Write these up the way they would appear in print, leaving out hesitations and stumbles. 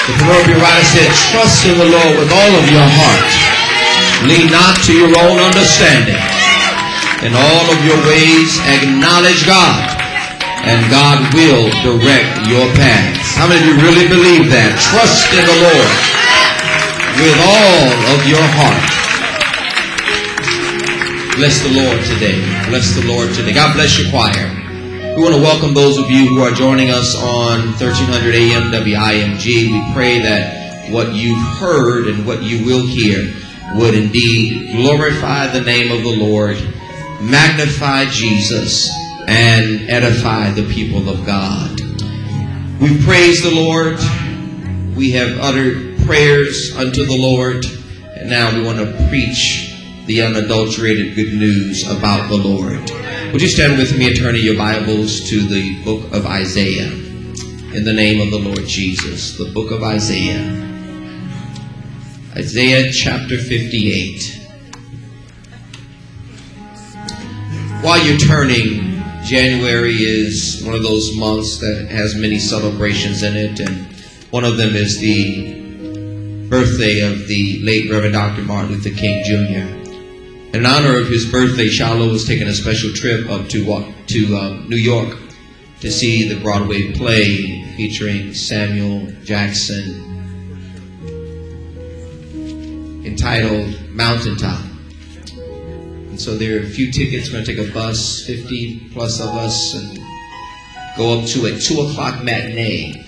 The proverbial writer said, trust in the Lord with all of your heart. Lean not to your own understanding. In all of your ways, acknowledge God, and God will direct your paths. How many of you really believe that? Trust in the Lord with all of your heart. Bless the Lord today. Bless the Lord today. God bless your choir. We want to welcome those of you who are joining us on 1300 AM WIMG. We pray that what you've heard and what you will hear would indeed glorify the name of the Lord, magnify Jesus, and edify the people of God. We praise the Lord. We have uttered prayers unto the Lord. And now we want to preach the unadulterated good news about the Lord. Would you stand with me and turn in your Bibles to the book of Isaiah? In the name of the Lord Jesus, the book of Isaiah. Isaiah chapter 58. While you're turning, January is one of those months that has many celebrations in it, and one of them is the birthday of the late Reverend Dr. Martin Luther King Jr. In honor of his birthday, Shiloh was taking a special trip up to New York to see the Broadway play featuring Samuel Jackson entitled Mountaintop. And so there are a few tickets. We're going to take a bus, 50 plus of us, and go up to a 2 o'clock matinee.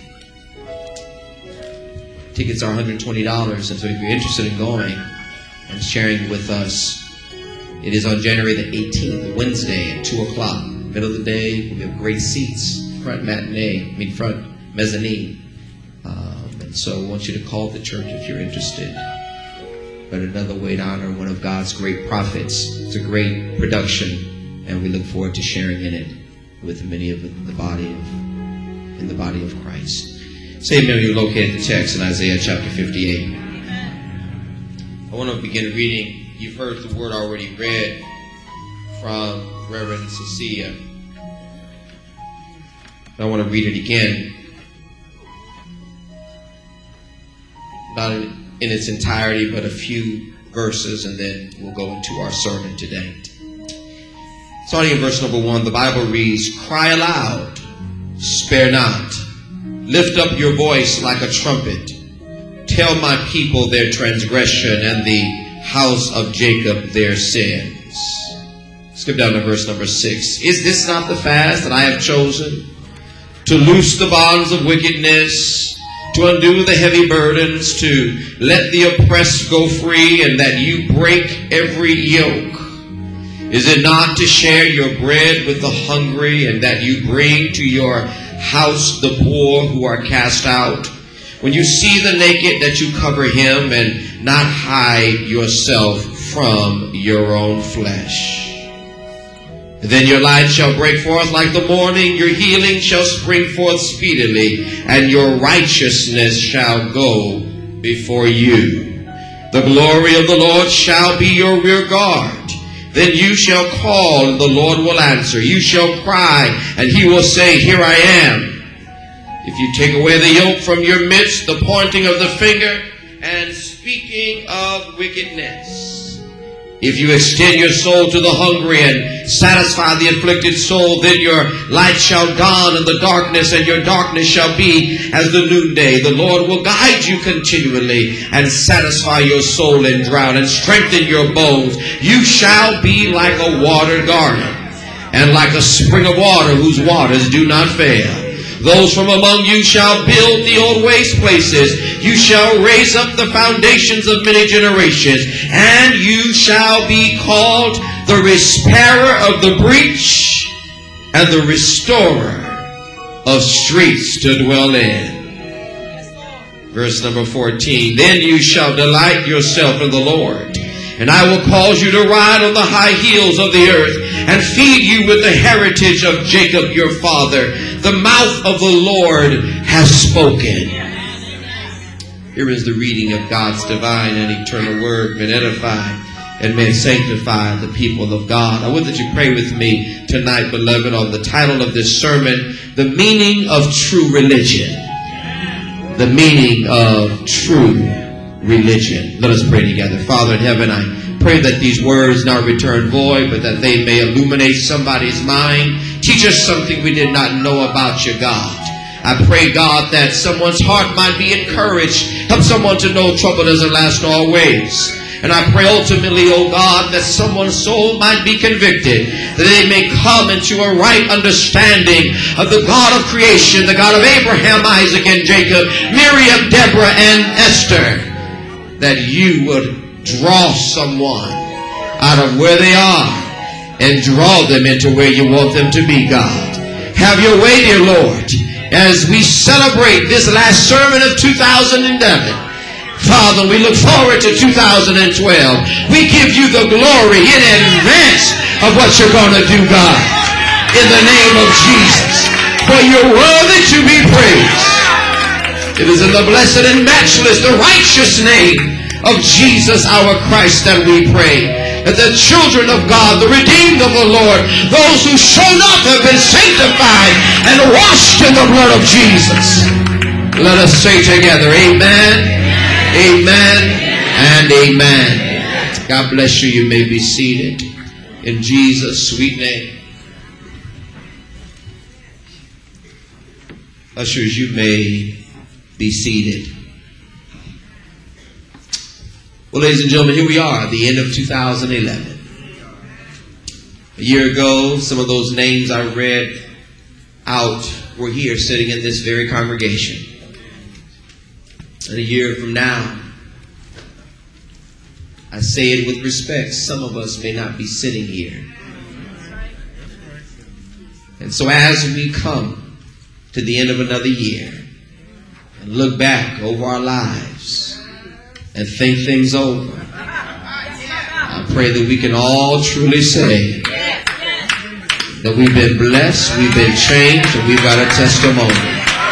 Tickets are $120, and so if you're interested in going and sharing with us, it is on January the 18th, Wednesday at 2 o'clock. Middle of the day, we have great seats, front mezzanine. And so I want you to call the church if you're interested. But another way to honor one of God's great prophets. It's a great production, and we look forward to sharing in it with many of the body of Christ. Say amen when you locate the text in Isaiah chapter 58. I want to begin reading. You've heard the word already read from Reverend Cecilia. I want to read it again. Not in its entirety, but a few verses, and then we'll go into our sermon today. Starting in verse number 1, the Bible reads, cry aloud, spare not. Lift up your voice like a trumpet. Tell my people their transgression and the house of Jacob their sins. Skip down to verse number 6. Is this not the fast that I have chosen? To loose the bonds of wickedness, to undo the heavy burdens, to let the oppressed go free, and that you break every yoke. Is it not to share your bread with the hungry, and that you bring to your house the poor who are cast out? When you see the naked, that you cover him, and not hide yourself from your own flesh. And then your light shall break forth like the morning, your healing shall spring forth speedily, and your righteousness shall go before you. The glory of the Lord shall be your rear guard. Then you shall call, and the Lord will answer. You shall cry, and he will say, here I am. If you take away the yoke from your midst, the pointing of the finger, and speaking of wickedness. If you extend your soul to the hungry and satisfy the afflicted soul, then your light shall dawn in the darkness, and your darkness shall be as the noonday. The Lord will guide you continually and satisfy your soul in drought and strengthen your bones. You shall be like a watered garden and like a spring of water whose waters do not fail. Those from among you shall build the old waste places. You shall raise up the foundations of many generations. And you shall be called the repairer of the breach and the restorer of streets to dwell in. Verse number 14. Then you shall delight yourself in the Lord, and I will cause you to ride on the high hills of the earth, and feed you with the heritage of Jacob your father. The mouth of the Lord has spoken. Here is the reading of God's divine and eternal word. May edify and may sanctify the people of God. I would that you pray with me tonight, beloved, on the title of this sermon, The Meaning of True Religion. the meaning of true religion. Let us pray together. Father in heaven, I pray that these words not return void, but that they may illuminate somebody's mind. Teach us something we did not know about you, God. I pray, God, that someone's heart might be encouraged. Help someone to know trouble doesn't last always. And I pray ultimately, oh God, that someone's soul might be convicted, that they may come into a right understanding of the God of creation, the God of Abraham, Isaac, and Jacob, Miriam, Deborah, and Esther, that you would draw someone out of where they are and draw them into where you want them to be, God. Have your way, dear Lord, as we celebrate this last sermon of 2011. Father, we look forward to 2012. We give you the glory in advance of what you're going to do, God, in the name of Jesus. For you're worthy to be praised. It is in the blessed and matchless, the righteous name of Jesus our Christ that we pray. That the children of God, the redeemed of the Lord, those who shown up have been sanctified and washed in the blood of Jesus. Let us say together, amen. Amen and amen. God bless you. You may be seated in Jesus' sweet name. Ushers, you may be seated. Well, ladies and gentlemen, here we are at the end of 2011. A year ago, some of those names I read out were here sitting in this very congregation. And a year from now, I say it with respect, some of us may not be sitting here. And so as we come to the end of another year and look back over our lives and think things over, I pray that we can all truly say that we've been blessed, we've been changed, and we've got a testimony.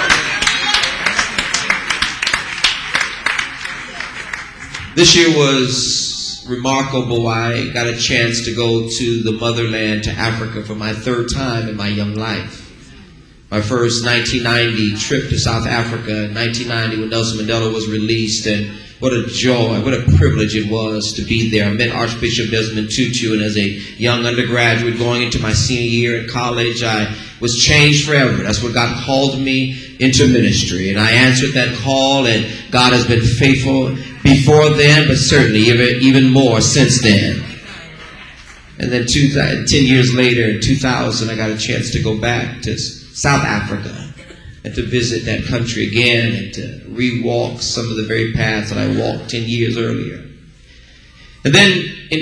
This year was remarkable. I got a chance to go to the motherland, to Africa, for my third time in my young life. My first 1990 trip to South Africa, in 1990 when Nelson Mandela was released, and what a joy, what a privilege it was to be there. I met Archbishop Desmond Tutu, and as a young undergraduate going into my senior year in college, I was changed forever. That's what God called me into ministry, and I answered that call, and God has been faithful before then, but certainly even more since then. And then 10 years later, in 2000, I got a chance to go back to South Africa and to visit that country again and to re-walk some of the very paths that I walked 10 years earlier. And then in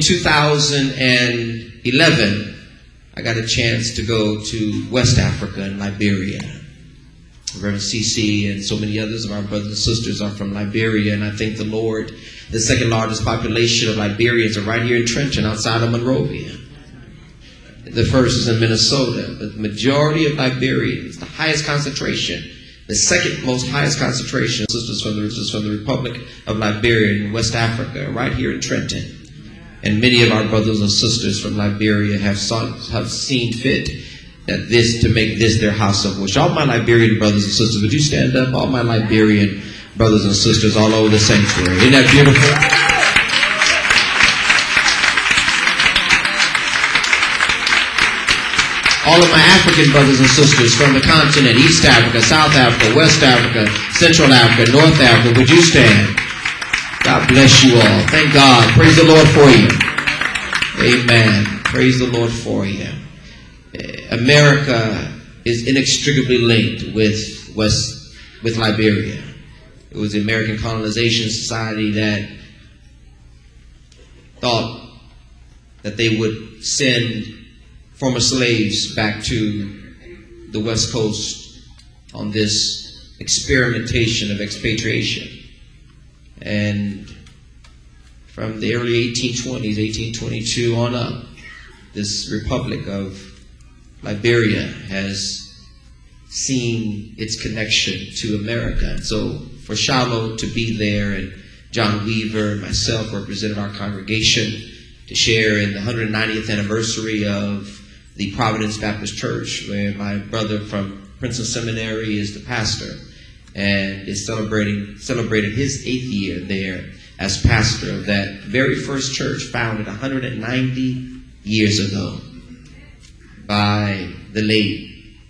2011, I got a chance to go to West Africa and Liberia. Reverend CC and so many others of our brothers and sisters are from Liberia, and I thank the Lord. The second largest population of Liberians are right here in Trenton, outside of Monrovia. The first is in Minnesota, but the majority of Liberians, the highest concentration, the second most highest concentration of sisters from the Republic of Liberia in West Africa, right here in Trenton. And many of our brothers and sisters from Liberia have seen fit that to make this their house of worship. All my Liberian brothers and sisters, would you stand up? All my Liberian brothers and sisters all over the sanctuary. Isn't that beautiful? All of my African brothers and sisters from the continent, East Africa, South Africa, West Africa, Central Africa, North Africa, would you stand? God bless you all. Thank God. Praise the Lord for you. Amen. Praise the Lord for you. America is inextricably linked with Liberia. It was the American Colonization Society that thought that they would send former slaves back to the West Coast on this experimentation of expatriation. And from the early 1820s, 1822 on up, this Republic of Liberia has seen its connection to America. And so for Shiloh to be there, and John Weaver and myself represented our congregation to share in the 190th anniversary of the Providence Baptist Church, where my brother from Princeton Seminary is the pastor. and is celebrated his 8th year there as pastor of that very first church founded 190 years ago by the late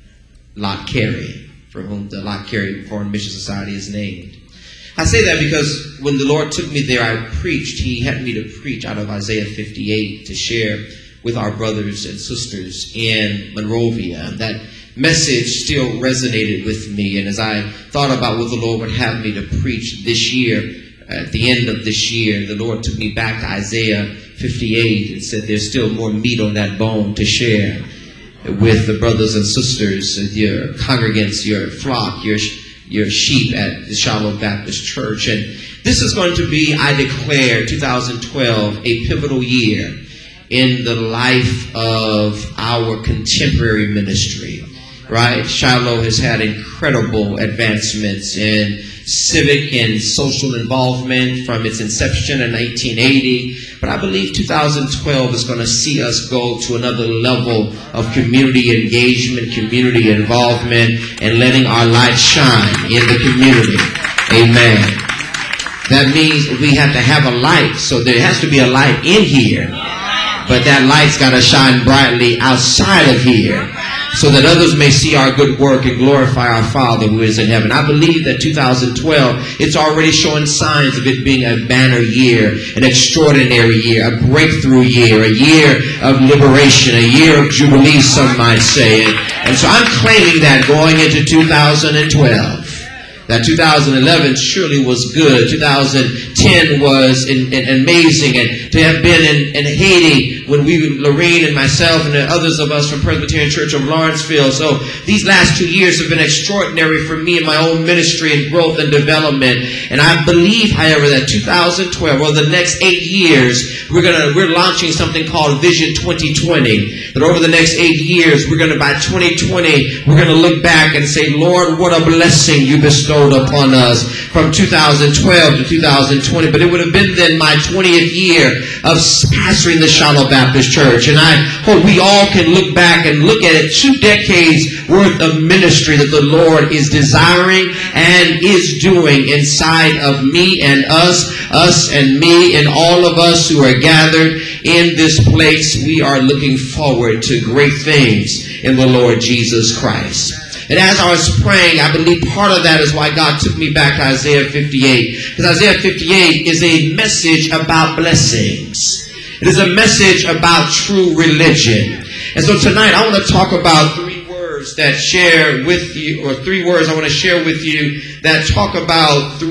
Lot Carey, for whom the Lot Carey Foreign Mission Society is named. I say that because when the Lord took me there, I preached. He had me to preach out of Isaiah 58 to share with our brothers and sisters in Monrovia. That message still resonated with me, and as I thought about what the Lord would have me to preach this year, at the end of this year, the Lord took me back to Isaiah 58 and said there's still more meat on that bone to share with the brothers and sisters, your congregants, your flock, your sheep at the Shiloh Baptist Church. And this is going to be, I declare, 2012, a pivotal year in the life of our contemporary ministry, right? Shiloh has had incredible advancements in civic and social involvement from its inception in 1980. But I believe 2012 is going to see us go to another level of community engagement, community involvement, and letting our light shine in the community. Amen. That means we have to have a light. So there has to be a light in here. But that light's got to shine brightly outside of here, so that others may see our good work and glorify our Father who is in heaven. I believe that 2012, it's already showing signs of it being a banner year, an extraordinary year, a breakthrough year, a year of liberation, a year of jubilee, some might say. And so I'm claiming that going into 2012. That 2011 surely was good. 2010 was amazing. And to have been in Haiti when Lorraine and myself and the others of us from Presbyterian Church of Lawrenceville. So these last 2 years have been extraordinary for me in my own ministry and growth and development. And I believe, however, that 2012, or the next 8 years, we're launching something called Vision 2020. That over the next 8 years, by 2020, we're going to look back and say, Lord, what a blessing you bestowed upon us from 2012 to 2020. But it would have been then my 20th year of pastoring the Shiloh Baptist Church. And I hope we all can look back and look at it, 2 decades worth of ministry that the Lord is desiring and is doing inside of me and us and me and all of us who are gathered in this place. We are looking forward to great things in the Lord Jesus Christ. And as I was praying, I believe part of that is why God took me back to Isaiah 58. Because Isaiah 58 is a message about blessings. It is a message about true religion. And so tonight I want to talk about 3 words that share with you, or 3 words I want to share with you that talk about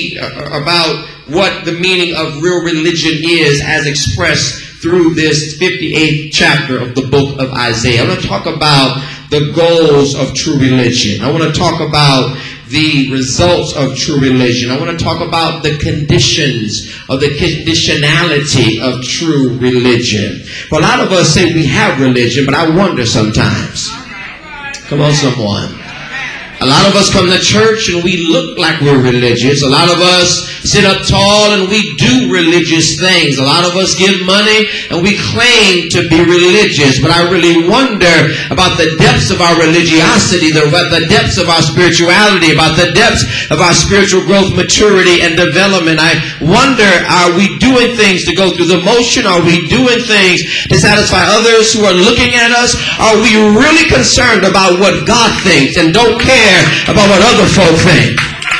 about what the meaning of real religion is as expressed through this 58th chapter of the book of Isaiah. I want to talk about the goals of true religion. I want to talk about the results of true religion. I want to talk about the conditions of the conditionality of true religion. For a lot of us say we have religion, but I wonder sometimes. Come on, someone. A lot of us come to church and we look like we're religious. A lot of us sit up tall and we do religious things. A lot of us give money and we claim to be religious. But I really wonder about the depths of our religiosity, the depths of our spirituality, about the depths of our spiritual growth, maturity, and development. I wonder, are we doing things to go through the motion? Are we doing things to satisfy others who are looking at us? Are we really concerned about what God thinks and don't care about what other folk think?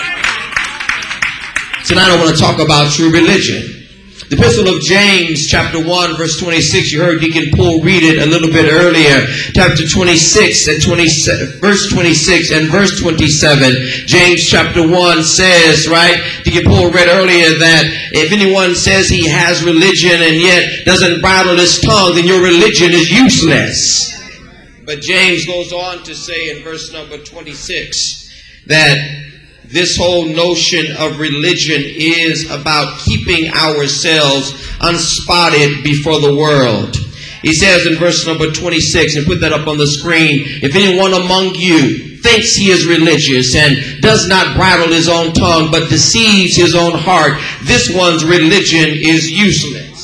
Tonight I want to talk about true religion. The Epistle of James, chapter 1, verse 26. You heard Deacon Poole read it a little bit earlier. Chapter 26 and verse 26 and verse 27. James chapter 1 says, right? Deacon Poole read earlier that if anyone says he has religion and yet doesn't bridle his tongue, then your religion is useless. But James goes on to say in verse number 26 that this whole notion of religion is about keeping ourselves unspotted before the world. He says in verse number 26, and put that up on the screen, if anyone among you thinks he is religious and does not bridle his own tongue but deceives his own heart, this one's religion is useless.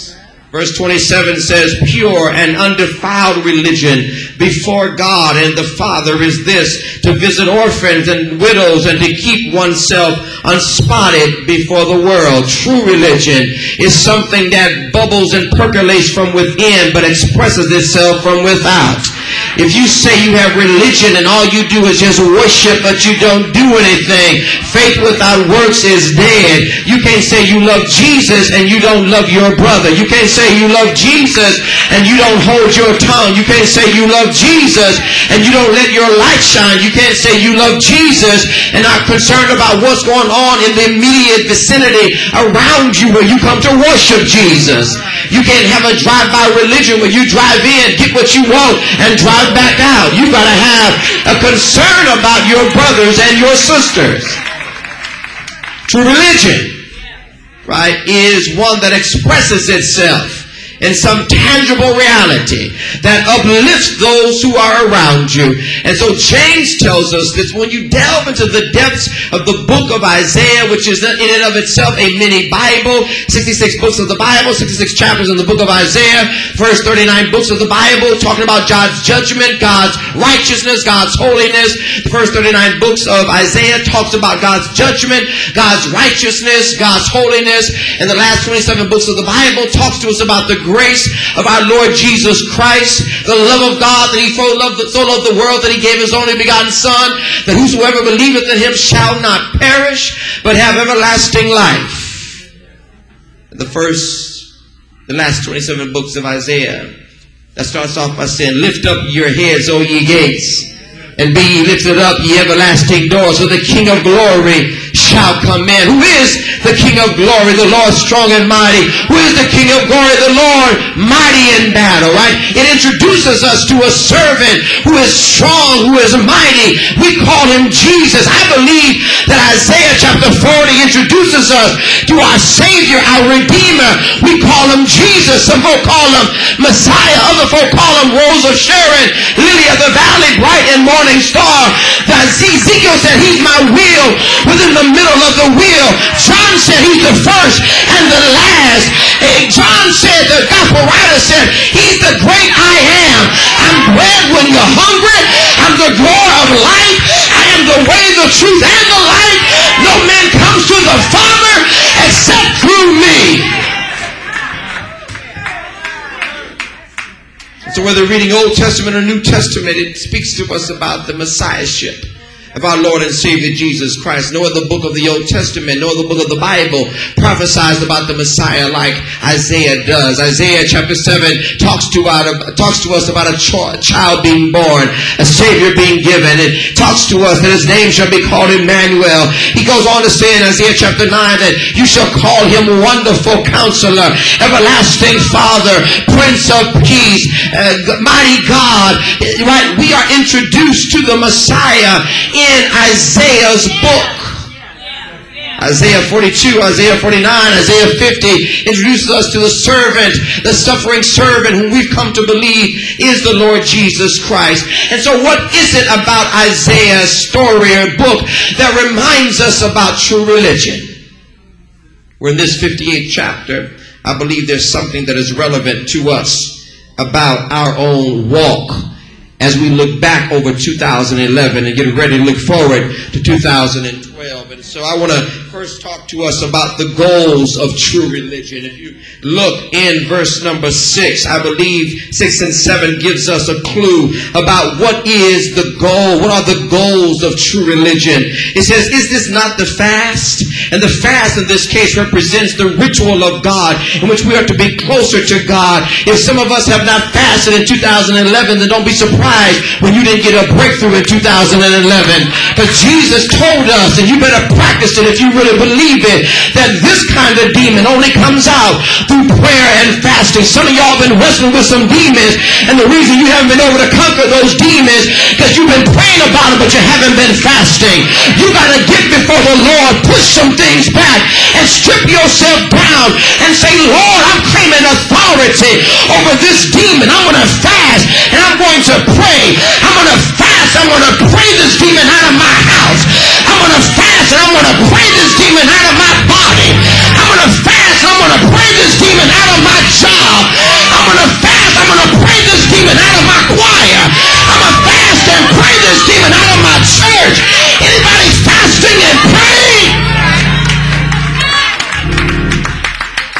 Verse 27 says, pure and undefiled religion before God and the Father is this, to visit orphans and widows and to keep oneself unspotted before the world. True religion is something that bubbles and percolates from within but expresses itself from without. If you say you have religion and all you do is just worship but you don't do anything, faith without works is dead. You can't say you love Jesus and you don't love your brother. You can't say you love Jesus and you don't hold your tongue. You can't say you love Jesus and you don't let your light shine. You can't say you love Jesus and are concerned about what's going on in the immediate vicinity around you where you come to worship Jesus. You can't have a drive-by religion where you drive in, get what you want, and drive back out. You got to have a concern about your brothers and your sisters. True religion, right, is one that expresses itself in some tangible reality that uplifts those who are around you. And so James tells us that when you delve into the depths of the book of Isaiah, which is in and of itself a mini Bible, 66 books of the Bible, 66 chapters in the book of Isaiah, first 39 books of the Bible, talking about God's judgment, God's righteousness, God's holiness. The first 39 books of Isaiah talks about God's judgment, God's righteousness, God's holiness. And the last 27 books of the Bible talks to us about the grace of our Lord Jesus Christ, the love of God, that he so loved the world that he gave his only begotten Son, that whosoever believeth in him shall not perish, but have everlasting life. The last 27 books of Isaiah, that starts off by saying, lift up your heads, O ye gates, and be ye lifted up, ye everlasting doors, so the King of glory shall come in. Who is the King of glory? The Lord strong and mighty. Who is the King of glory? The Lord mighty in battle, right? It introduces us to a servant who is strong, who is mighty. We call him Jesus. I believe that Isaiah chapter 40 introduces us to our Savior, our Redeemer. We call him Jesus. Some folk call him Messiah. Other folk call him Rose of Sharon, Lily of the Valley, bright and morning star. Ezekiel said he's my wheel within the middle of the wheel. John said he's the first and the last. John said, the gospel writer said, he's the great I am. I'm bread when you're hungry. I'm the door of life. I am the way, the truth, and the life. No man comes to the Father except through me. So whether reading Old Testament or New Testament, it speaks to us about the Messiahship of our Lord and Savior Jesus Christ. No other book of the Old Testament, no other book of the Bible prophesies about the Messiah like Isaiah does. Isaiah chapter 7 talks to us about a child being born, a Savior being given. It talks to us that his name shall be called Emmanuel. He goes on to say in Isaiah chapter 9 that you shall call him Wonderful Counselor, Everlasting Father, Prince of Peace, Mighty God. Right? We are introduced to the Messiah in Isaiah's book. Isaiah 42, Isaiah 49, Isaiah 50 introduces us to the servant, the suffering servant whom we've come to believe is the Lord Jesus Christ. And so what is it about Isaiah's story or book that reminds us about true religion? We're in this 58th chapter. I believe there's something that is relevant to us about our own walk as we look back over 2011 and get ready to look forward to 2012. And so I want to first talk to us about the goals of true religion. If you look in verse number 6, I believe 6 and 7 gives us a clue about what is the goal, what are the goals of true religion. It says, is this not the fast? And the fast in this case represents the ritual of God in which we are to be closer to God. If some of us have not fasted in 2011, then don't be surprised when you didn't get a breakthrough in 2011. But Jesus told us, and you better practice it if you really believe it, that this kind of demon only comes out through prayer and fasting. Some of y'all been wrestling with some demons, and the reason you haven't been able to conquer those demons because you've been praying about it, but you haven't been fasting. You got to get before the Lord, push some things back, and strip yourself down and say, Lord, I'm claiming authority over this demon. I'm going to fast, and I'm going to pray. I'm going to fast. I'm going to pray this demon out of my house. I'm going to fast, and I'm going to pray this demon out of my body. I'm going to fast, and I'm going to pray this demon out of my job.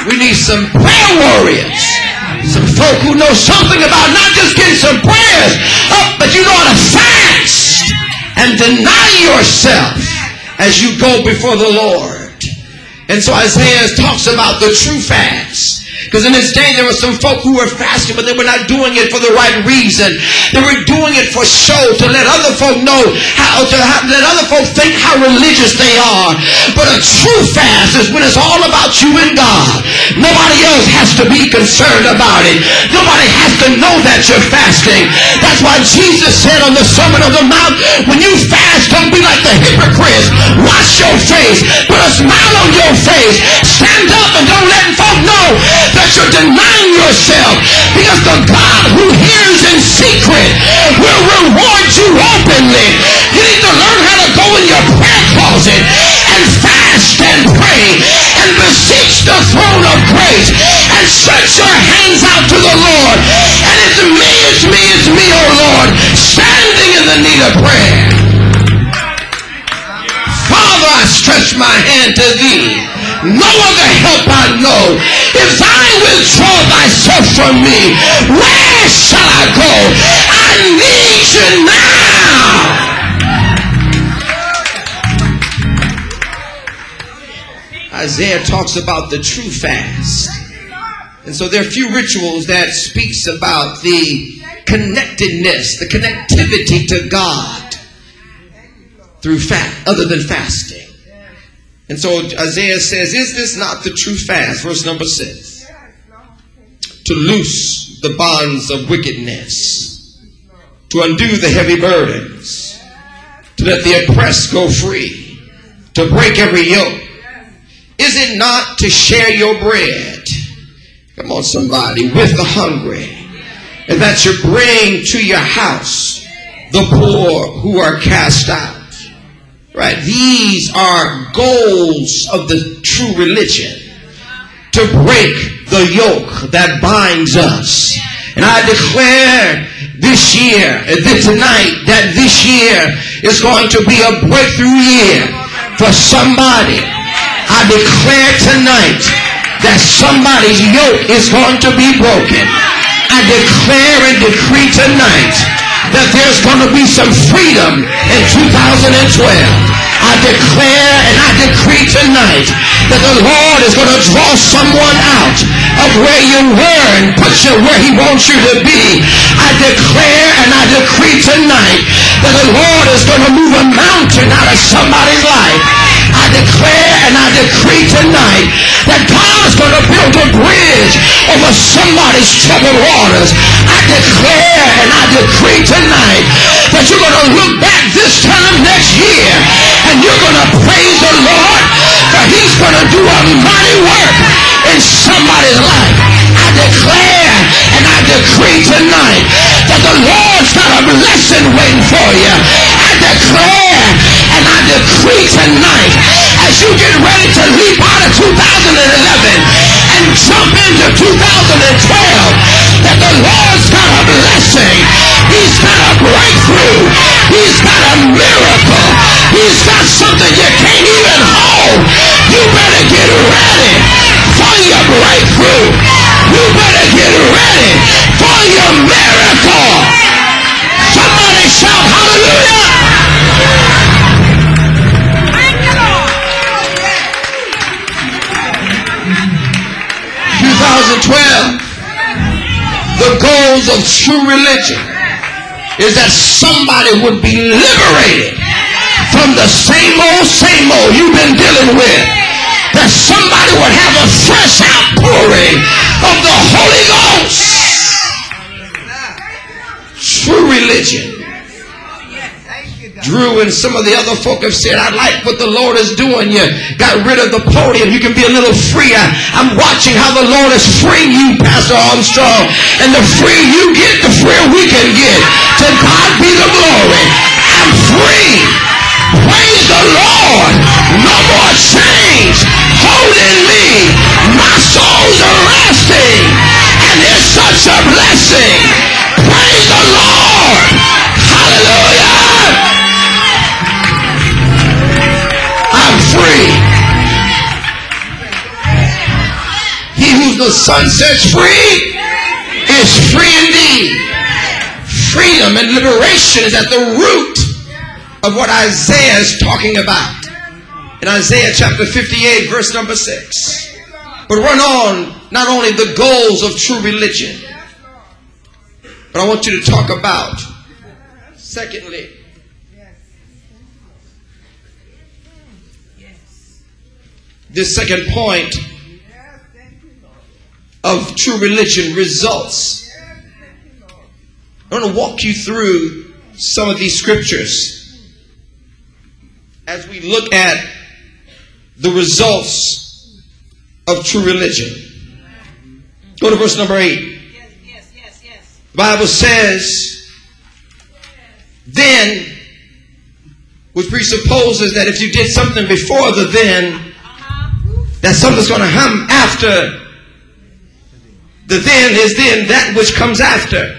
We need some prayer warriors. Some folk who know something about not just getting some prayers up, but you know how to fast and deny yourself as you go before the Lord. And so Isaiah talks about the true fast. Because in this day, there were some folk who were fasting, but they were not doing it for the right reason. They were doing it for show, to let other folk know let other folk think how religious they are. But a true fast is when it's all about you and God. Nobody else has to be concerned about it. Nobody has to know that you're fasting. That's why Jesus said on the Sermon on the Mount, when you fast, don't be like the hypocrites. Wash your face. Put a smile on your face. Stand up and don't let folk know that you're denying yourself, because the God who hears in secret will reward you openly. You need to learn how to go in your prayer closet and fast and pray and beseech the throne of grace and stretch your hands out to the Lord. And it's me, oh Lord, standing in the need of prayer. Father, I stretch my hand to thee. No other help I know. If thou withdraw thyself from me, where shall I go? I need you now. Isaiah talks about the true fast. And so there are a few rituals that speaks about the connectedness, the connectivity to God through other than fasting. And so Isaiah says, is this not the true fast? Verse number 6. To loose the bonds of wickedness, to undo the heavy burdens, to let the oppressed go free, to break every yoke. Is it not to share your bread? Come on, somebody, with the hungry, and that you bring to your house the poor who are cast out. Right? These are goals of the true religion. To break the yoke that binds us. And I declare tonight, that this year is going to be a breakthrough year for somebody. I declare tonight that somebody's yoke is going to be broken. I declare and decree tonight that there's going to be some freedom in 2012. I declare and I decree tonight that the Lord is going to draw someone out of where you were and put you where He wants you to be. I declare and I decree tonight that the Lord is going to move a mountain out of somebody's life. I declare and I decree tonight that God is going to build a bridge over somebody's troubled waters. I declare and I decree tonight that you're going to look back this time next year and you're going to praise the Lord, for He's going to do a mighty work in somebody's life. I declare and I decree tonight that the Lord's got a blessing waiting for you. I declare and I decree tonight, as you get ready to leap out of 2011 and jump into 2012, that the Lord's got a blessing. He's got a breakthrough. He's got a miracle. He's got something you can't even hold. You better get ready for your breakthrough. You better get ready for your miracle. Somebody shout hallelujah. 2012, the goals of true religion is that somebody would be liberated from the same old you've been dealing with. That somebody would have a fresh outpouring of the Holy Ghost. True religion. Drew and some of the other folk have said, I like what the Lord is doing. You got rid of the podium. You can be a little free. I'm watching how the Lord is freeing you, Pastor Armstrong. And the free you get, the freer we can get. To God be the glory. I'm free. Praise the Lord. No more chains holding me. My soul's resting. And it's such a blessing. Praise the Lord. Hallelujah. I'm free. He the Son sets free is free indeed. Freedom and liberation is at the root of what Isaiah is talking about. In Isaiah chapter 58, verse number 6. But run on not only the goals of true religion, but I want you to talk about, secondly, this second point of true religion, results. I want to walk you through some of these scriptures as we look at the results of true religion. Go to verse number 8. The Bible says, then, which presupposes that if you did something before the then, that something's going to come after. The then is then that which comes after.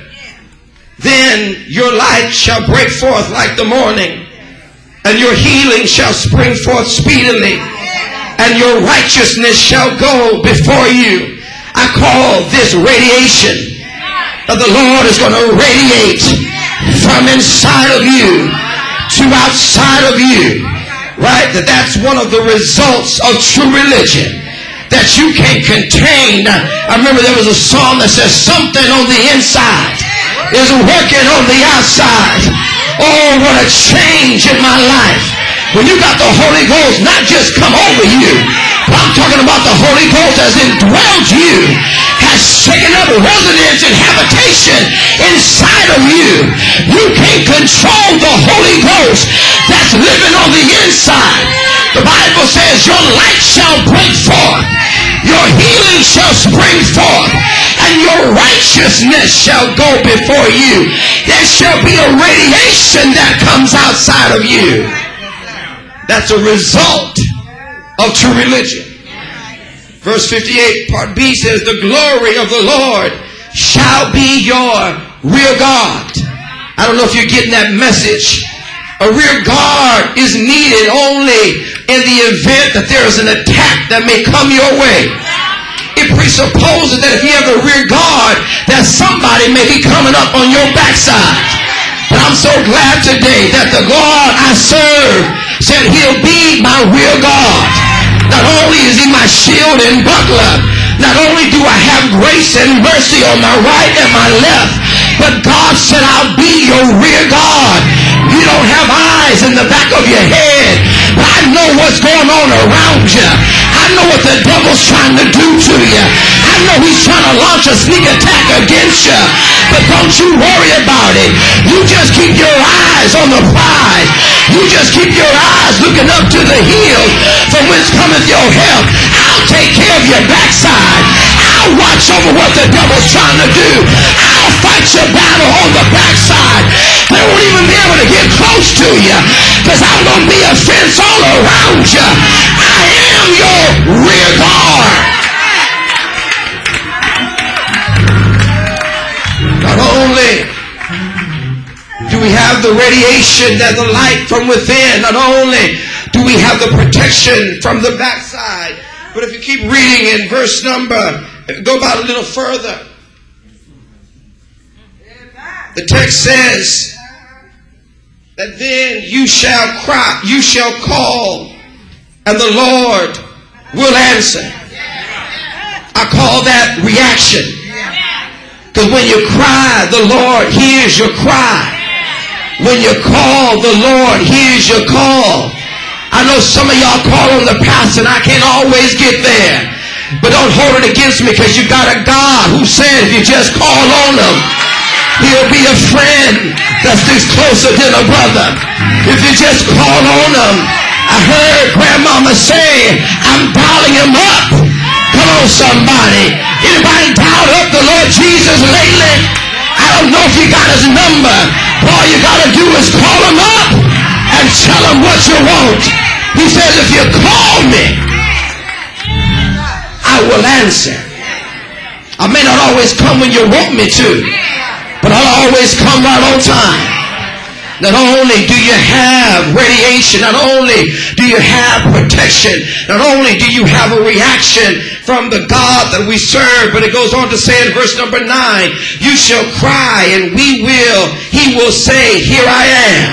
Then your light shall break forth like the morning, and your healing shall spring forth speedily, and your righteousness shall go before you. I call this radiation, that the Lord is going to radiate from inside of you to outside of you. Right? That's one of the results of true religion that you can't contain. I remember there was a song that says something on the inside is working on the outside. Oh, what a change in my life. When you got the Holy Ghost not just come over you, but I'm talking about the Holy Ghost has indwelled you, has taken up residence and habitation inside of you. You can't control the Holy Ghost that's living on the inside. The Bible says your light shall break forth, your healing shall spring forth, and your righteousness shall go before you. There shall be a radiation that comes outside of you. That's a result of true religion. Verse 58, part B says, the glory of the Lord shall be your rear guard. I don't know if you're getting that message. A rear guard is needed only in the event that there is an attack that may come your way. It presupposes that if you have a rear guard, that somebody may be coming up on your backside. But I'm so glad today that the God I serve said he'll be my rear guard. Not only is he my shield and buckler, not only do I have grace and mercy on my right and my left, but God said I'll be your rear guard. You don't have eyes in the back of your head, but I know what's going on around you. I know what the devil's trying to do to you. I know he's trying to launch a sneak attack against you, but don't you worry about it. You just keep your eyes on the prize. You just keep your eyes looking up to the hills from whence cometh your help. I'll take care of your backside. I'll watch over what the devil's trying to do. I'll fight your battle on the backside. They won't even be able to get close to you, because I'm going to be a fence all around you. I am your rear guard. Not only do we have the radiation, that the light from within, not only do we have the protection from the backside, but if you keep reading in verse number, go about a little further, the text says that then you shall cry, you shall call, and the Lord will answer. I call that reaction. Because when you cry, the Lord hears your cry. When you call, the Lord hears your call. I know some of y'all call on the pastor and I can't always get there. But don't hold it against me, because you got a God who said if you just call on him, he'll be a friend that sticks closer than a brother. If you just call on him. I heard grandmama say, I'm dialing him up. Come on, somebody. Anybody dialed up the Lord Jesus lately? I don't know if you got his number. All you got to do is call him up and tell him what you want. He says, if you call me, I will answer. I may not always come when you want me to, but I'll always come right on time. Not only do you have radiation, not only do you have protection, not only do you have a reaction from the God that we serve, but it goes on to say in verse number 9, you shall cry and he will say, here I am.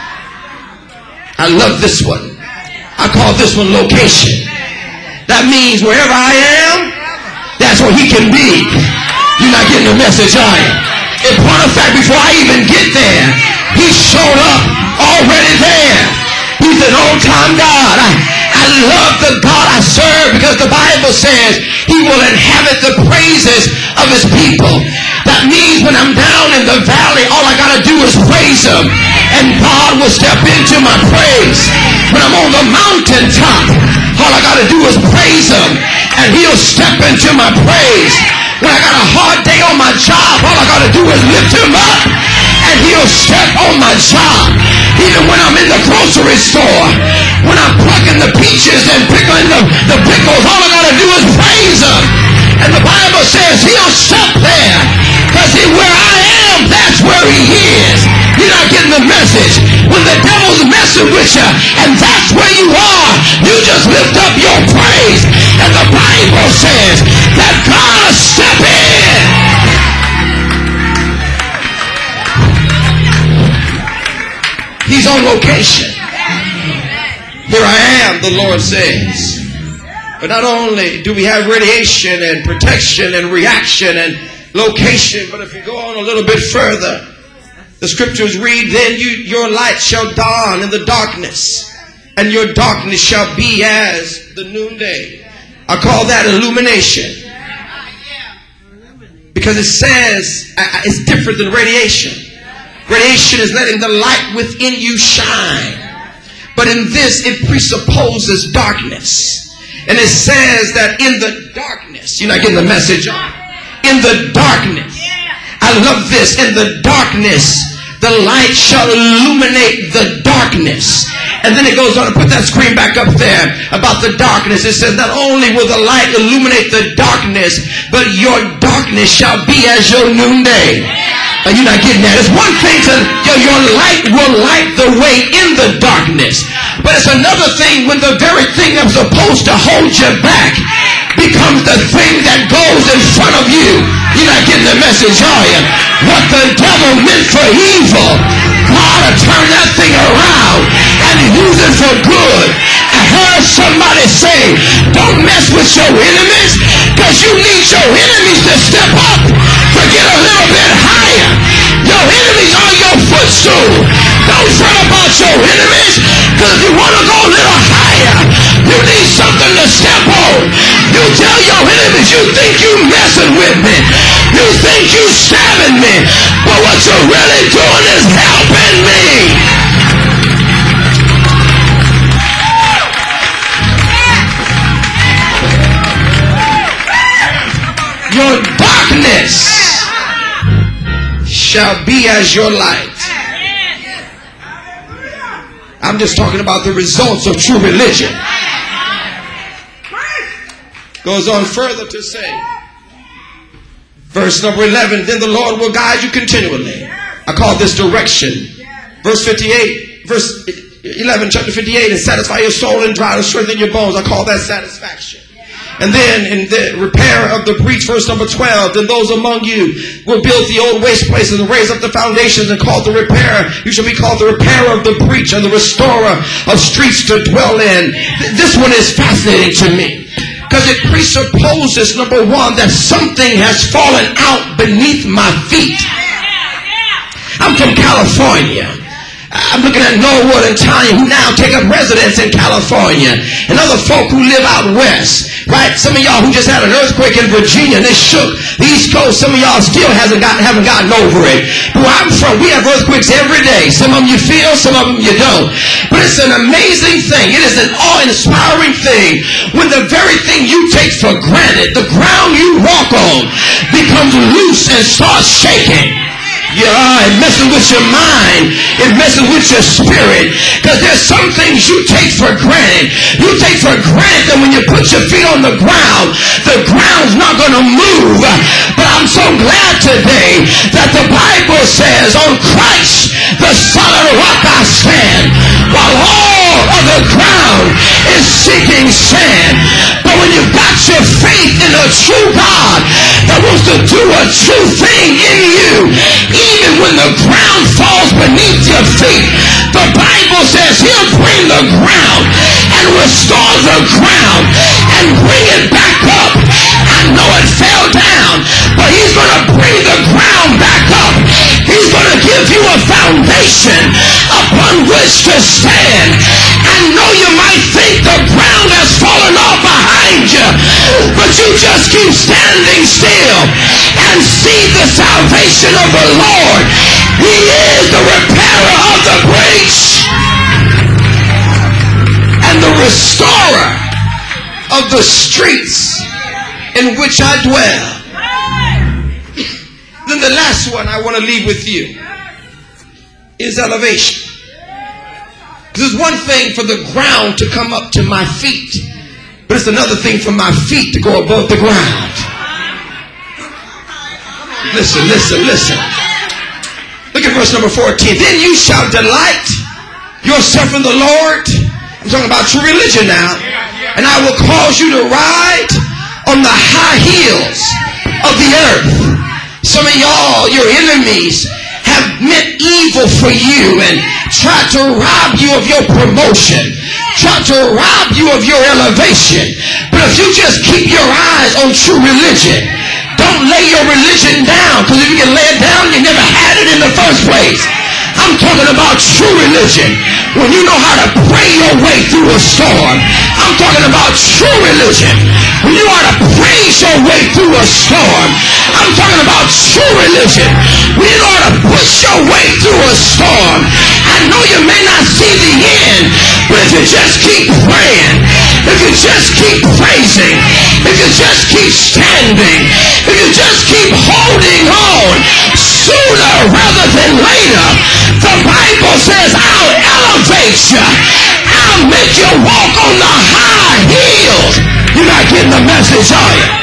I love this one. I call this one location. That means wherever I am, that's where he can be. You're not getting the message, are you? In point of fact, before I even get there, he showed up already there. He's an on-time God. I love the God I serve because the Bible says he will inhabit the praises of his people. That means when I'm down in the valley, all I got to do is praise him. And God will step into my praise. When I'm on the mountaintop, all I got to do is praise him. And he'll step into my praise. When I got a hard day on my job, all I got to do is lift him up. And he'll step on my job. Even when I'm in the grocery store, when I'm plucking the peaches and pickling the pickles, all I got to do is praise him. And the Bible says he'll step there. Because where I am, that's where he is. You're not getting the message. When the devil's messing with you, and that's where you are, you just lift up your praise. And the Bible says that God step in. He's on location. Here I am, the Lord says. But not only do we have radiation and protection and reaction and location, but if you go on a little bit further, the scriptures read, then your light shall dawn in the darkness, and your darkness shall be as the noonday. I call that illumination. Because it says it's different than radiation. Radiation is letting the light within you shine. But in this, it presupposes darkness. And it says that in the darkness, you're not getting the message. In the darkness, I love this, in the darkness, the light shall illuminate the darkness. And then it goes on to put that screen back up there about the darkness. It says not only will the light illuminate the darkness, but your darkness shall be as your noonday. You're not getting that. It's one thing to, your light will light the way in the darkness. But it's another thing when the very thing that was supposed to hold you back becomes the thing that goes in front of you. You're not getting the message, are you? What the devil meant for evil, God will turn that thing around and use it for good. I heard somebody say, don't mess with your enemies, because you need your enemies to step up to get a little bit higher. Your enemies are your footstool. Don't fret about your enemies, because if you want to go a little higher, you need something to step on. You tell your enemies, you think you messing with me, you think you stabbing me, but what you're really doing is helping me. Your darkness shall be as your light. I'm just talking about the results of true religion. Goes on further to say, verse number 11, then the Lord will guide you continually. I call this direction. Verse 58, verse 11, chapter 58, and satisfy your soul and dry to strengthen your bones. I call that satisfaction. And then in the repair of the breach, verse number 12, then those among you will build the old waste places and raise up the foundations and call the repairer. You shall be called the repairer of the breach and the restorer of streets to dwell in. This one is fascinating to me because it presupposes, number one, that something has fallen out beneath my feet. I'm from California. I'm looking at Norwood and Tanya, who now take up residence in California, and other folk who live out west, right? Some of y'all who just had an earthquake in Virginia and it shook the East Coast. Some of y'all still haven't gotten over it. But where I'm from, we have earthquakes every day. Some of them you feel, some of them you don't. But it's an amazing thing. It is an awe-inspiring thing when the very thing you take for granted, the ground you walk on, becomes loose and starts shaking. Yeah, it messes with your mind. It messes with your spirit. Because there's some things you take for granted. You take for granted that when you put your feet on the ground's not going to move. But I'm so glad today that the Bible says, on Christ, the solid rock I stand, while all of the ground is sinking sand. But when you've got your faith in a true God that wants to do a true thing in you, even when the ground falls beneath your feet, the Bible says he'll bring the ground and restore the ground and bring it back up. I know it fell down, but he's going to bring the ground back up. He's going to give you a foundation upon which to stand. I know you might think the ground has fallen off behind you, but you just keep standing still and see the salvation of the Lord. He is the repairer of the breach and the restorer of the streets in which I dwell. Then the last one I want to leave with you is elevation. There's one thing for the ground to come up to my feet, but it's another thing for my feet to go above the ground. Listen. Look at verse number 14. Then you shall delight yourself in the Lord. I'm talking about true religion now. And I will cause you to ride on the high hills of the earth. Some of y'all, your enemies, have meant evil for you and tried to rob you of your promotion, tried to rob you of your elevation. But if you just keep your eyes on true religion, don't lay your religion down, because if you can lay it down, you never had it in the first place. I'm talking about true religion, when you know how to pray your way through a storm. I'm talking about true religion, when you know how to praise your way through a storm. I'm talking about true religion, when you know how to push your way through a storm. I know you may not see the end, but if you just keep praying, if you just keep praising, if you just keep standing, if you just keep holding on, sooner rather than later, the Bible says, I'll elevate you. I'll make you walk on the high hills. You're not getting the message, are you?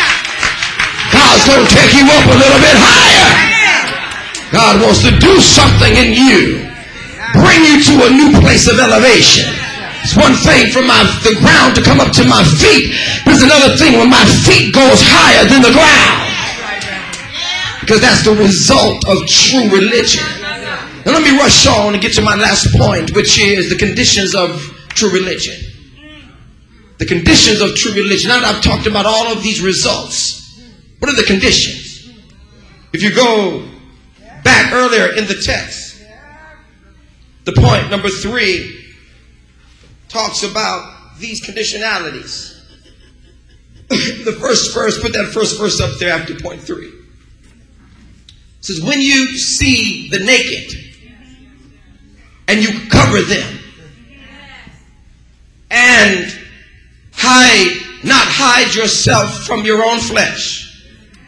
God's going to take you up a little bit higher. God wants to do something in you, bring you to a new place of elevation. It's one thing for the ground to come up to my feet, but it's another thing when my feet goes higher than the ground. Because that's the result of true religion. Now let me rush on and get to my last point, which is the conditions of true religion. The conditions of true religion. Now that I've talked about all of these results, what are the conditions? If you go back earlier in the text, the point number 3 talks about these conditionalities. The first verse, put that first verse up there after point 3. It says, when you see the naked and you cover them and not hide yourself from your own flesh.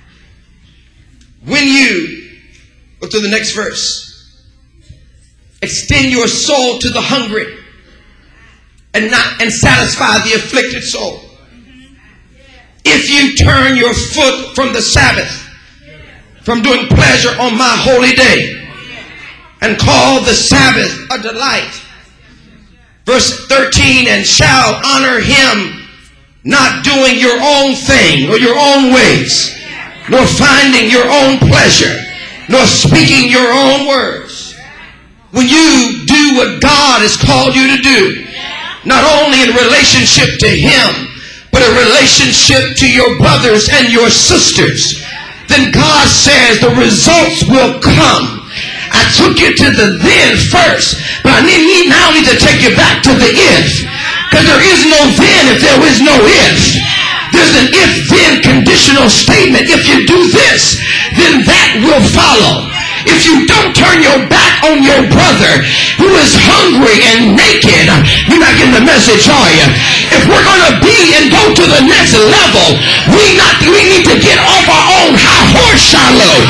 When you, go to the next verse, extend your soul to the hungry and satisfy the afflicted soul. If you turn your foot from the Sabbath, from doing pleasure on my holy day, and call the Sabbath a delight. Verse 13, and shall honor him, not doing your own thing or your own ways, nor finding your own pleasure, nor speaking your own words. When you do what God has called you to do, not only in relationship to him, but a relationship to your brothers and your sisters, then God says the results will come. I took you to the then first, but I now need to take you back to the if. Because there is no then if there is no if. There's an if-then conditional statement. If you do this, then that will follow. If you don't turn your back on your brother who is hungry and naked, you're not getting the message, are you? If we're going to be and go to the next level, we need to get off our own high horse, Shiloh,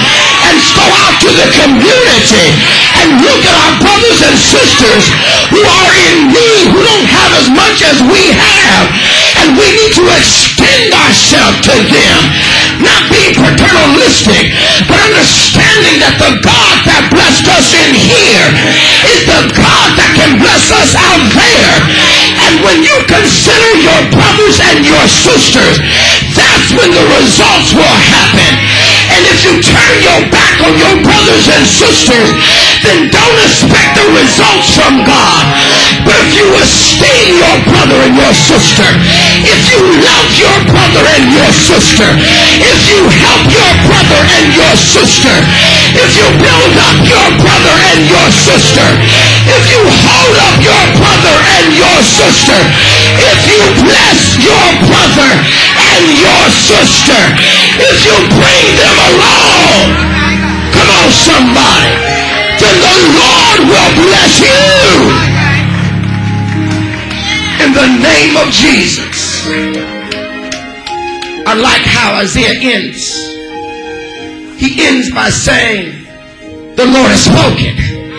and go out to the community and look at our brothers and sisters who are in need, who don't have as much as we have, and we need to extend ourselves to them, not being paternalistic, but understanding that the God that blessed us in here is the God that can bless us out there. And when you consider your brothers and your sisters, that's when the results will happen. And if you turn your back on your brothers and sisters, then don't expect the results from God. But if you esteem your brother and your sister, if you love your brother and your sister, if you help your brother and your sister, if you build up your brother and your sister, if you hold up your brother and your sister, if you bless your brother and your sister, if you bring them along, come on somebody, then the Lord will bless you in the name of Jesus. I like how Isaiah ends. He ends by saying, the Lord has spoken.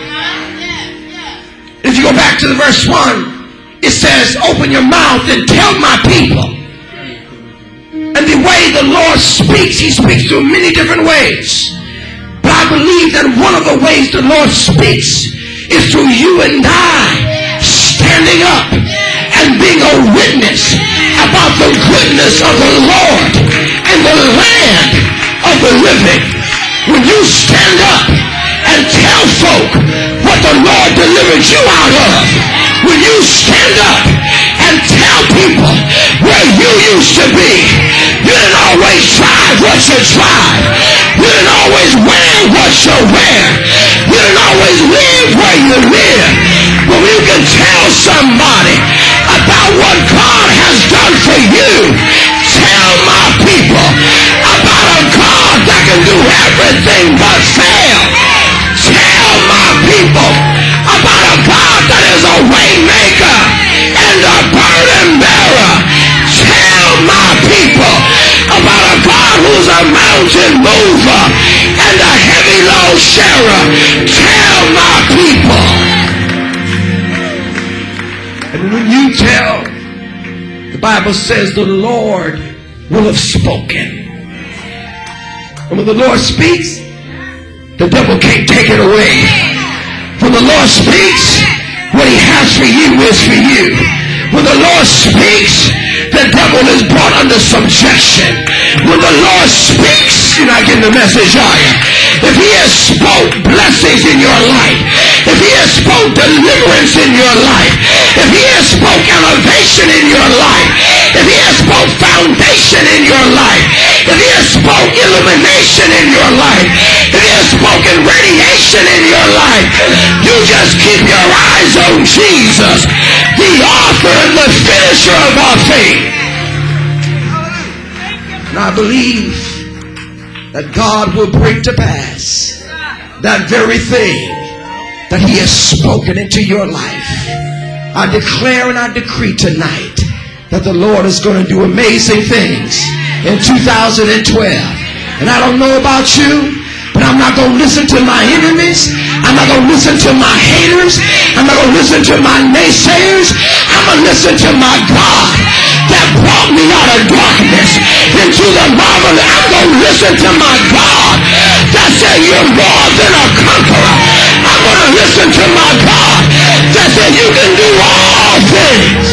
If you go back to the verse 1, it says, open your mouth and tell my people. And the way the Lord speaks, he speaks through many different ways. But I believe that one of the ways the Lord speaks is through you and I standing up and being a witness about the goodness of the Lord and the land of the living. When you stand up and tell folk what the Lord delivered you out of, when you stand up and tell people where you used to be, you didn't always drive what you drive, you didn't always wear what you wear, you didn't always live where you live, but when you can tell somebody about what God has done for you, tell my people about a God that can do everything but fail. Tell my people about a God that is a way maker and a burden bearer. Tell my people about a God who's a mountain mover and a heavy load sharer. Tell my people. And when you tell, the Bible says the Lord will have spoken. And when the Lord speaks, the devil can't take it away. When the Lord speaks, what he has for you is for you. When the Lord speaks, the devil is brought under subjection. When the Lord speaks, you're not getting the message, are you? If he has spoke blessings in your life, if he has spoke deliverance in your life, if he has spoke elevation in your life, if he has spoke foundation in your life, if he has spoke illumination in your life, if he has spoken radiation in your life, you just keep your eyes on Jesus, the author and the finisher of our faith. And I believe that God will bring to pass that very thing that he has spoken into your life. I declare and I decree tonight that the Lord is going to do amazing things in 2012. And I don't know about you, but I'm not going to listen to my enemies. I'm not going to listen to my haters. I'm not going to listen to my naysayers. I'm going to listen to my God that brought me out of darkness into the marvelous. I'm going to listen to my God that said you're more than a conqueror. I'm going to listen to my God that said you can do all things.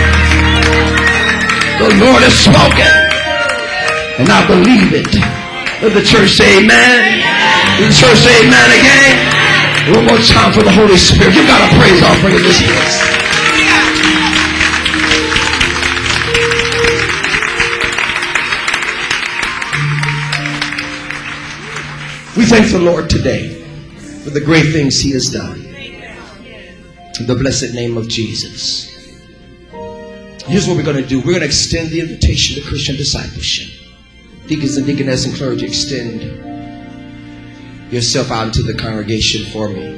The Lord has spoken, and I believe it. Let the church say amen. Let the church say amen again. One more time for the Holy Spirit. You got a praise offering in this place. We thank the Lord today for the great things he has done. In the blessed name of Jesus. Here's what we're going to do. We're going to extend the invitation to Christian discipleship. Deacons and deaconess and clergy, extend yourself out into the congregation for me.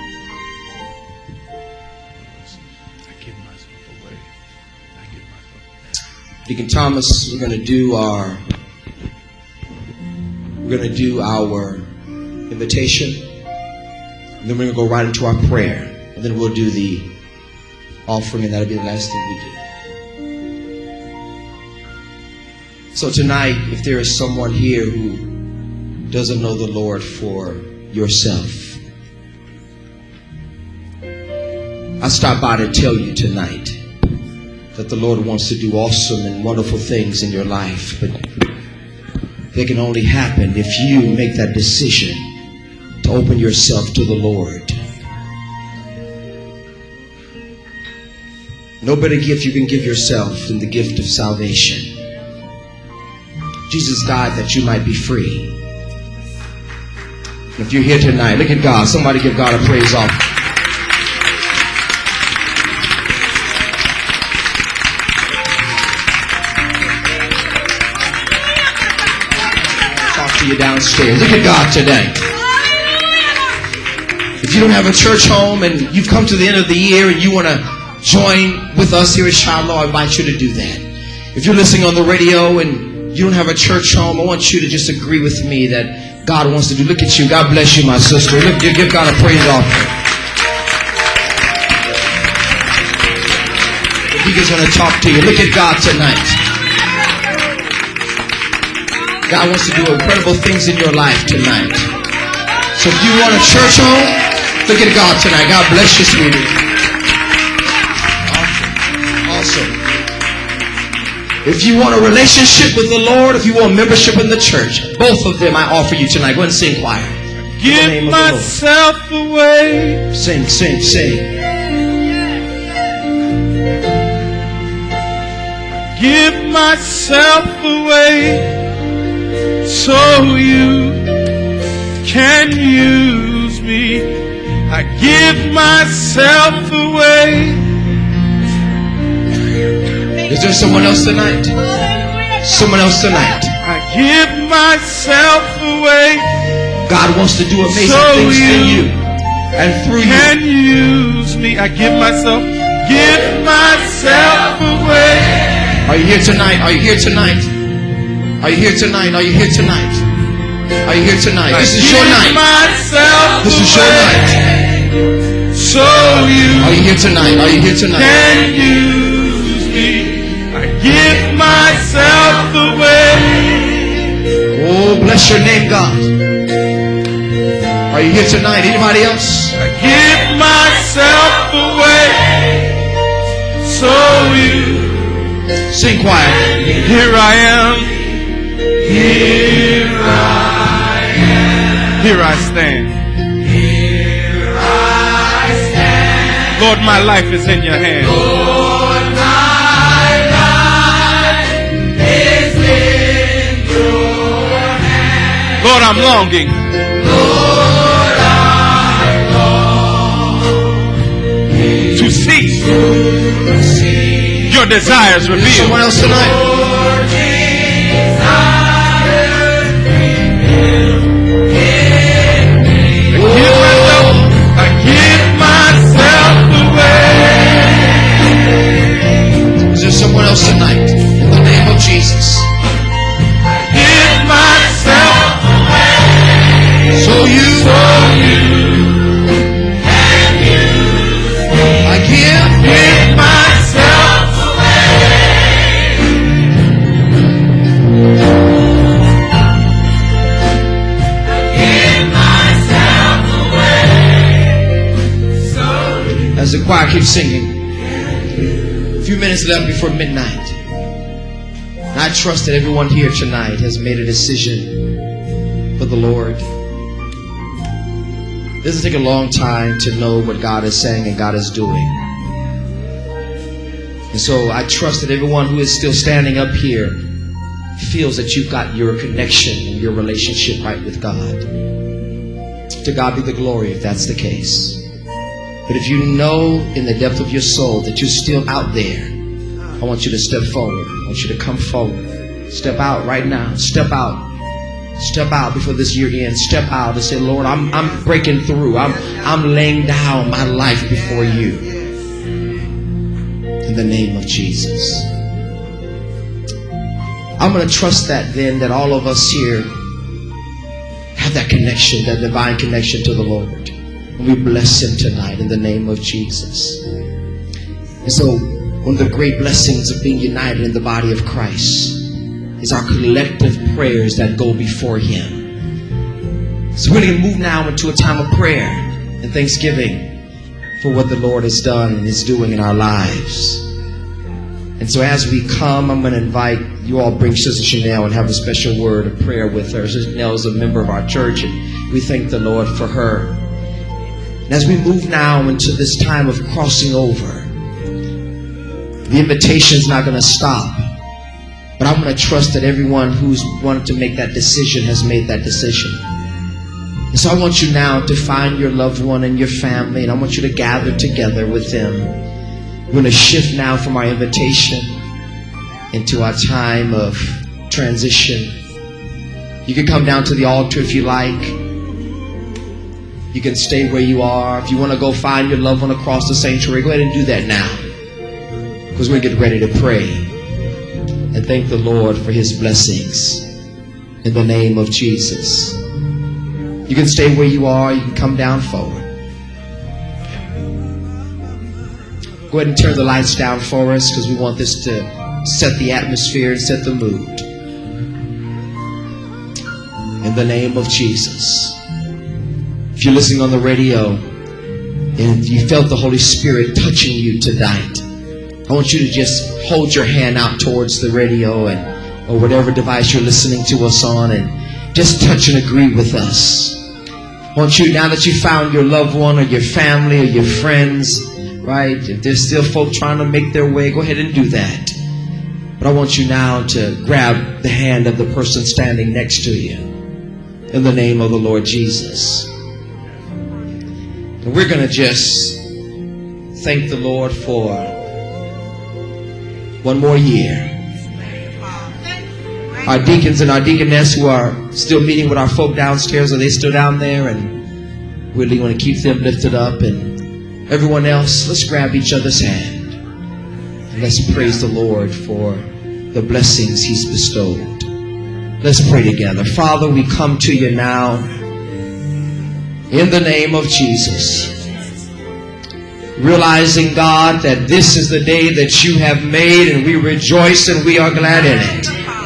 Deacon Thomas, we're going to do our invitation. And then we're going to go right into our prayer. And then we'll do the offering, and that'll be the last thing we do. So tonight, if there is someone here who doesn't know the Lord for yourself, I stopped by to tell you tonight that the Lord wants to do awesome and wonderful things in your life, but they can only happen if you make that decision to open yourself to the Lord. No better gift you can give yourself than the gift of salvation. Jesus died that you might be free. If you're here tonight, look at God. Somebody give God a praise offering. Talk to you downstairs. Look at God today. If you don't have a church home and you've come to the end of the year and you want to join with us here at Shiloh, I invite you to do that. If you're listening on the radio and you don't have a church home, I want you to just agree with me that God wants to do. Look at you. God bless you, my sister. Look, give God a praise offering. He is going to talk to you. Look at God tonight. God wants to do incredible things in your life tonight. So if you want a church home, look at God tonight. God bless you, sweetie. Awesome. If you want a relationship with the Lord, if you want membership in the church, both of them I offer you tonight. Go ahead and sing, choir. Give myself away. Sing, sing, sing. Give myself away so you can use me. I give myself away. Is there someone else tonight? Someone else tonight. I give myself away. God wants to do amazing things in you and through you. Can use me. I give myself away. Are you here tonight? Are you here tonight? Are you here tonight? Are you here tonight? Are you here tonight? This is your night. This is your night. So you are you here tonight? Are you here tonight? Can use me. I give myself away. Oh, bless your name, God. Are you here tonight? Anybody else? I give myself away. So you sing choir. Here I am. Here I am. Here I stand. Here I stand. Lord, my life is in your hands. Lord, my life is in your hands. Lord, I'm longing. Lord, I'm longing to see your desires revealed. Someone else tonight? I give myself away. Is there someone else tonight? In the name of Jesus. I give myself away. So you can use me. I give myself away. I give myself away. So as the choir keeps singing, a few minutes left before midnight. And I trust that everyone here tonight has made a decision for the Lord. It doesn't take a long time to know what God is saying and God is doing. And so I trust that everyone who is still standing up here feels that you've got your connection and your relationship right with God. To God be the glory if that's the case. But if you know in the depth of your soul that you're still out there, I want you to step forward. I want you to come forward. Step out right now. Step out. Step out before this year ends. Step out and say, Lord, I'm breaking through. I'm laying down my life before you. In the name of Jesus. I'm going to trust that then that all of us here have that connection, that divine connection to the Lord. And we bless him tonight in the name of Jesus. And so one of the great blessings of being united in the body of Christ is our collective prayers that go before him. So we're going to move now into a time of prayer and thanksgiving for what the Lord has done and is doing in our lives. And so as we come, I'm going to invite you all bring Sister Chanel and have a special word of prayer with her. Sister Chanel is a member of our church, and we thank the Lord for her. And as we move now into this time of crossing over, the invitation is not going to stop. But I'm going to trust that everyone who's wanted to make that decision has made that decision. And so I want you now to find your loved one and your family, and I want you to gather together with them. We're going to shift now from our invitation into our time of transition. You can come down to the altar if you like. You can stay where you are. If you want to go find your loved one across the sanctuary, go ahead and do that now, because we're getting ready to pray and thank the Lord for his blessings in the name of Jesus. You can stay where you are. You can come down forward. Go ahead and turn the lights down for us, because we want this to set the atmosphere and set the mood. In the name of Jesus. If you're listening on the radio and you felt the Holy Spirit touching you tonight, I want you to just hold your hand out towards the radio or whatever device you're listening to us on, and just touch and agree with us. I want you, now that you found your loved one or your family or your friends, right? If there's still folk trying to make their way, go ahead and do that. But I want you now to grab the hand of the person standing next to you in the name of the Lord Jesus. And we're going to just thank the Lord for one more year. Our deacons and our deaconess who are still meeting with our folk downstairs, are they still down there? And we really want to keep them lifted up. And everyone else, let's grab each other's hand and let's praise the Lord for the blessings he's bestowed. Let's pray together. Father, we come to you now in the name of Jesus, realizing, God, that this is the day that you have made, and we rejoice and we are glad in it.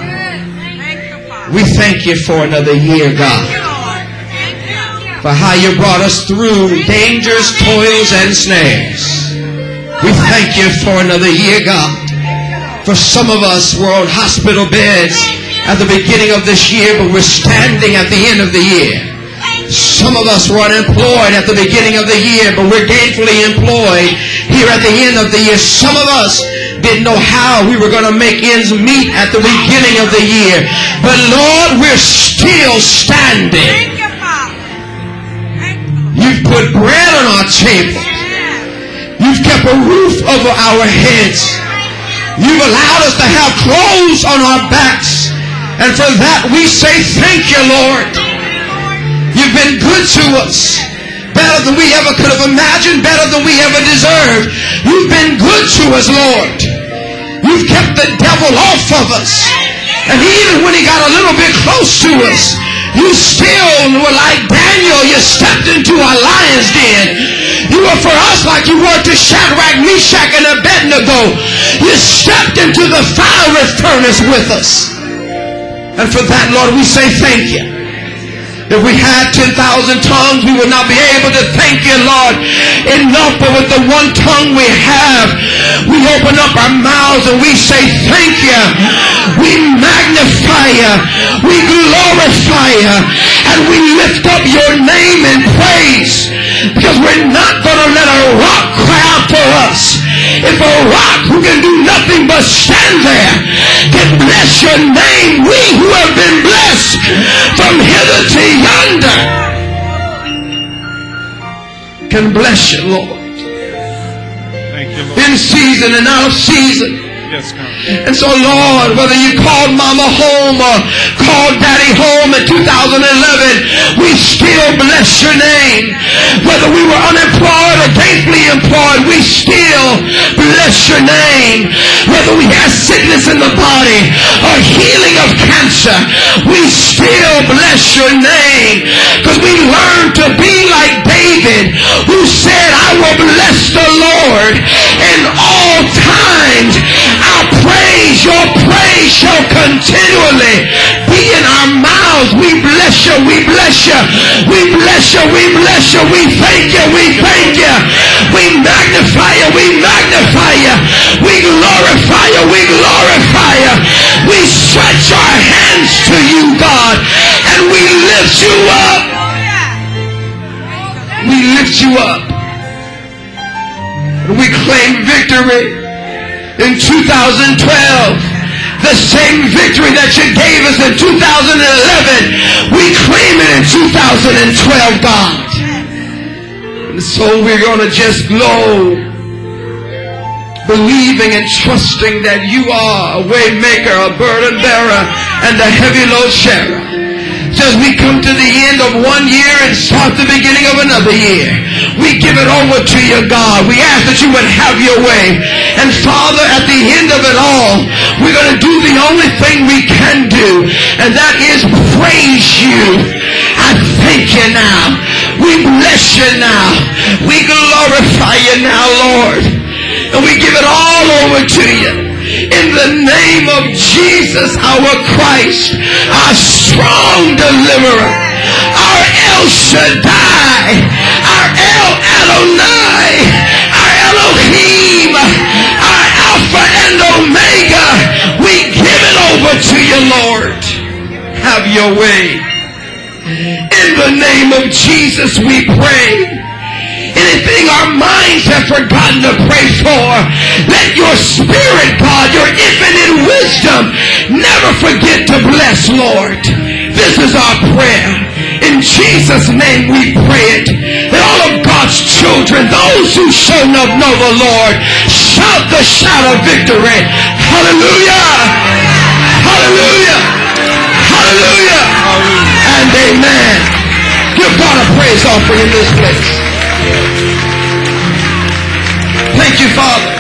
We thank you for another year, God, for how you brought us through dangers, toils, and snares. We thank you for another year, God. For some of us were on hospital beds at the beginning of this year, but we're standing at the end of the year. Some of us were unemployed at the beginning of the year, but we're gainfully employed here at the end of the year. Some of us didn't know how we were going to make ends meet at the beginning of the year. But Lord, we're still standing. You've put bread on our table. You've kept a roof over our heads. You've allowed us to have clothes on our backs. And for that we say thank you, Lord. You've been good to us. Better than we ever could have imagined. Better than we ever deserved. You've been good to us, Lord. You've kept the devil off of us. And even when he got a little bit close to us, you still were like Daniel. You stepped into a lion's den. You were for us like you were to Shadrach, Meshach, and Abednego. You stepped into the fiery furnace with us. And for that, Lord, we say thank you. If we had 10,000 tongues, we would not be able to thank you, Lord, enough. But with the one tongue we have, we open up our mouths and we say thank you. We magnify you. We glorify you. And we lift up your name in praise. Because we're not going to let a rock cry out for us. If a rock who can do nothing but stand there can bless your name, we who have been blessed from hither to yonder can bless you, Lord. Thank you, Lord. In season and out of season. Yes, God. And so, Lord, whether you called Mama home or called Daddy home in 2011, we still bless your name. Whether we were unemployed or gainfully employed, we still bless your name. Whether we had sickness in the body or healing of cancer, we still bless your name. continually be in our mouths. We bless you, we bless you, we bless you, we bless you, we thank you, we thank you. We magnify you, we magnify you, we glorify you, we glorify you. We stretch our hands to you, God, and we lift you up. We lift you up. We claim victory in 2012. The same victory that you gave us in 2011, we claim it in 2012, God. And so we're going to just glow, believing and trusting that you are a way maker, a burden bearer, and a heavy load sharer. As we come to the end of one year and start the beginning of another year, we give it over to you, God. We ask that you would have your way. And Father, at the end of it all, we're going to do the only thing we can do, and that is praise you. I thank you now. We bless you now. We glorify you now, Lord. And we give it all over to you. In the name of Jesus, our Christ, our strong deliverer, our El Shaddai, our El Adonai, our Elohim, our Alpha and Omega, we give it over to you, Lord. Have your way. In the name of Jesus, we pray. Anything our minds have forgotten to pray for, let your Spirit, God, your infinite wisdom, never forget to bless, Lord. This is our prayer. In Jesus' name we pray it. And all of God's children, those who show know the Lord, shout the shout of victory. Hallelujah! Hallelujah! Hallelujah! And amen. Give God a praise offering in this place. Thank you, Father.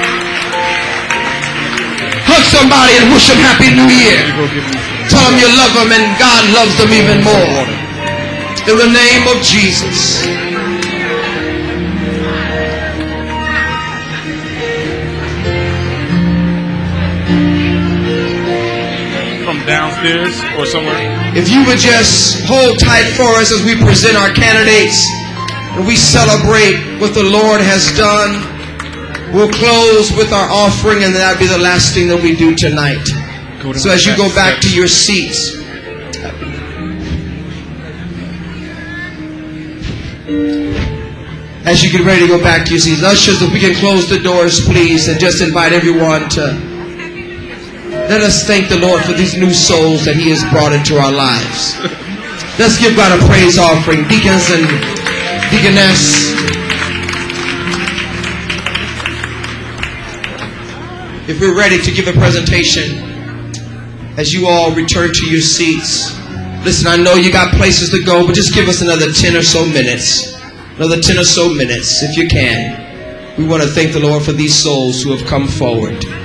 Hug somebody and wish them Happy New Year. Tell them you love them and God loves them even more. In the name of Jesus. From downstairs or somewhere. If you would just hold tight for us as we present our candidates and we celebrate what the Lord has done. We'll close with our offering, and that'll be the last thing that we do tonight. So as you go back to your seats, as you get ready to go back to your seats, ushers, if we can close the doors, please, and just invite everyone to let us thank the Lord for these new souls that He has brought into our lives. Let's give God a praise offering. Deacons and deaconess, if we're ready to give a presentation, as you all return to your seats, listen, I know you got places to go, but just give us another 10 or so minutes. Another 10 or so minutes, if you can. We want to thank the Lord for these souls who have come forward.